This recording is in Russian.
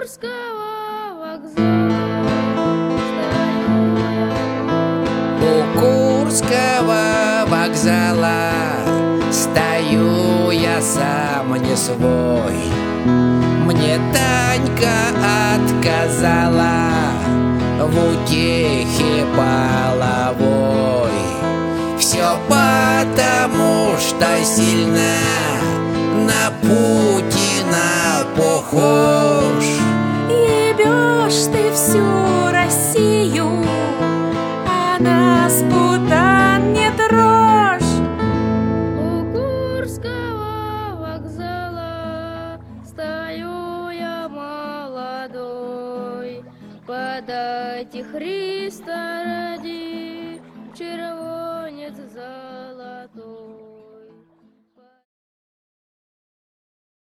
Курского вокзала У Курского вокзала стою я сам не свой. Мне Танька отказала в утехе половой. Все потому, что сильно на Путина похож. Ебешь ты всю Россию, а нас, путан, не трожь. У Курского вокзала стою я молодой. Подайте Христа ради червоного